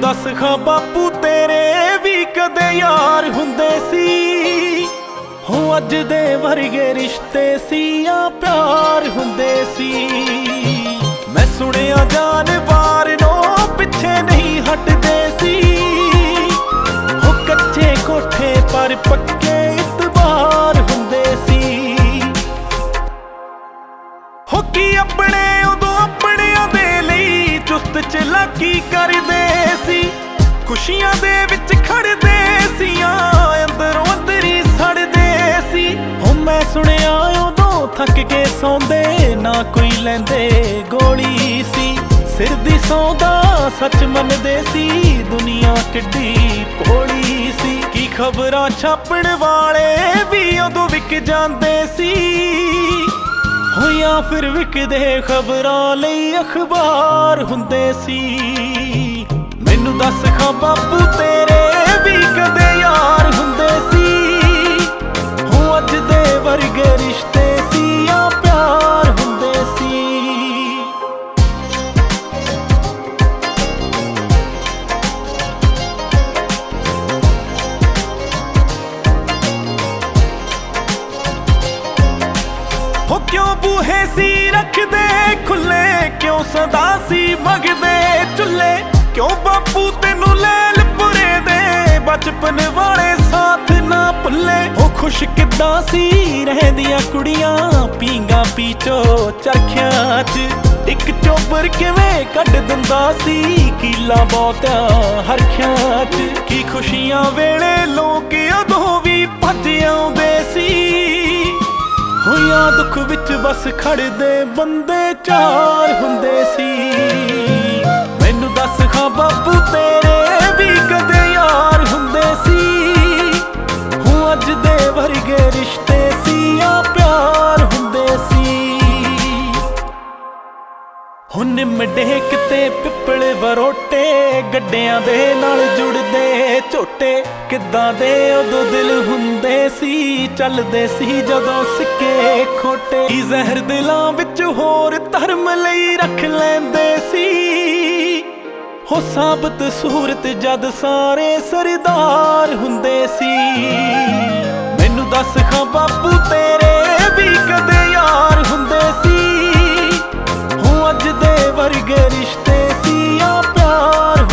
ਦੱਸ ਖਾਂ ਬਾਪੂ ਤੇਰੇ ਵੀ ਕਦੇ ਯਾਰ ਹੁੰਦੇ ਸੀ, ਹੋ ਅੱਜ ਦੇ ਵਰਗੇ ਰਿਸ਼ਤੇ ਸੀ ਆ ਪਿਆਰ ਹੁੰਦੇ ਸੀ। ਮੈਂ ਸੁਣਿਆ ਜਾਨਵਰ ਨੂੰ ਪਿੱਛੇ ਨਹੀਂ ਹਟਦੇ ਸੀ, ਹੋ ਕੱਚੇ ਕੋਠੇ ਪਰ ਪੱਕੇ ਇਤਬਾਰ ਹੁੰਦੇ ਸੀ। ਹੋ ਕੀ ਆਪਣੇ ਉਦੋਂ ਆਪਣਿਆਂ ਦੇ ਲਈ ਚੁਸਤ ਚਲਾਕੀ ਕਰਦੇ ਸੀ, ਖੁਸ਼ੀਆਂ ਦੇ ਵਿੱਚ ਖੜਦੇ ਸੀ ਅੰਦਰੋਂ ਅੰਦਰੀ ਸੜਦੇ ਸੀ। ਹੋ ਮੈਂ ਸੁਣਿਆ ਉਦੋਂ ਥੱਕ ਕੇ ਸੌਂਦੇ ਨਾ ਕੋਈ ਲੈਂਦੇ ਗੋਲੀ ਸੀ, ਸਿਰ ਦੀ ਸੌਂਦਾ ਸੱਚ ਮੰਨਦੇ ਸੀ ਦੁਨੀਆ ਕਿੱਡੀ ਭੋਲੀ ਸੀ। ਕੀ ਖਬਰਾਂ ਛਾਪਣ ਵਾਲੇ ਵੀ ਉਦੋਂ ਵਿਕ ਜਾਂਦੇ ਸੀ, ਹੋ ਜਾਂ ਫਿਰ ਵਿਕਦੇ ਖਬਰਾਂ ਲਈ ਅਖਬਾਰ ਹੁੰਦੇ ਸੀ। ਮੈਨੂੰ ਦੱਸ ਖਾਂ ਬਾਪੂ ਤੇਰੇ ਵੀ ਕਦੇ ਯਾਰ ਹੁੰਦੇ ਸੀ, ਹੋ ਅੱਜ ਦੇ ਵਰਗੇ ਰਿਸ਼ਤੇ ਸੀ ਆ ਪਿਆਰ ਹੁੰਦੇ ਸੀ। ਹੋ ਕਿਉਂ ਬੂਹੇ ਸੀ ਰੱਖਦੇ ਖੁੱਲੇ, ਕਿਉਂ ਸਦਾ ਸੀ ਮੰਗਦੇ ਚੁੱਲੇ, ਕਿਉਂ ਬਾਪੂ ਤੈਨੂੰ ਲੈਲਪੁਰੇ ਦੇ ਬਚਪਨ ਵਾਲੇ ਸਾਥ ਨਾ ਭੁੱਲੇ। ਉਹ ਖੁਸ਼ ਕਿੱਦਾਂ ਸੀ ਰਹਿੰਦੀਆਂ ਕੁੜੀਆਂ ਪੀਂਗਾ ਪੀਚੋ ਚਰਖਿਆਂ 'ਚ, ਇੱਕ ਚੋਬਰ ਕਿਵੇਂ ਕੱਢ ਦਿੰਦਾ ਸੀ ਕੀਲਾ ਬਹੁਤਿਆਂ ਹਰਖਿਆਂ 'ਚ। ਕੀ ਖੁਸ਼ੀਆਂ ਵੇਲੇ ਲੋਕ ਉਦੋਂ ਵੀ ਭੱਜ ਆਉਂਦੇ ਸੀ, ਹੋਇਆ ਦੁੱਖ ਵਿੱਚ ਬਸ ਖੜਦੇ ਬੰਦੇ ਚਾਰ ਹੁੰਦੇ ਸੀ। ਮੈਨੂੰ ਦੱਸ ਖਾਂ ਬਾਪੂ ਤੇਰੇ ਵੀ ਕਦੇ ਯਾਰ ਹੁੰਦੇ ਸੀ, ਹੋ ਅੱਜ ਦੇ ਵਰਗੇ ਰਿਸ਼ਤੇ ਸੀ ਆ ਪਿਆਰ ਹੁੰਦੇ ਸੀ। ਹੁਣ ਨਿੰਮ ਡੇਕ ਤੇ ਪਿੱਪਲ ਵਰੋਟੇ ਗੱਡਿਆਂ ਦੇ ਨਾਲ ਜੁੜਦੇ ਝੋਟੇ, ਕਿੱਦਾਂ ਦੇ ਉਦੋਂ ਦਿਲ ਹੁੰਦੇ ਸੀ ਚੱਲਦੇ ਸੀ ਜਦੋਂ ਸਿੱਕੇ ਖੋਟੇ। ਕੀ ਜ਼ਹਿਰ ਦਿਲਾਂ ਵਿੱਚ ਹੋਰ ਧਰਮ ਲਈ ਰੱਖ ਲੈਂਦੇ ਸੀ, ਹੋ ਸਾਬਤ ਸੂਰਤ ਜਦ ਸਾਰੇ ਸਰਦਾਰ ਹੁੰਦੇ ਸੀ। ਮੈਨੂੰ ਦੱਸ ਖਾਂ ਬਾਪੂ ਤੇਰੇ ਵੀ ਕਦੇ ਯਾਰ ਹੁੰਦੇ ਸੀ, ਹੋ ਅੱਜ ਦੇ ਵਰਗੇ ਰਿਸ਼ਤੇ ਸੀ ਆ ਪਿਆਰ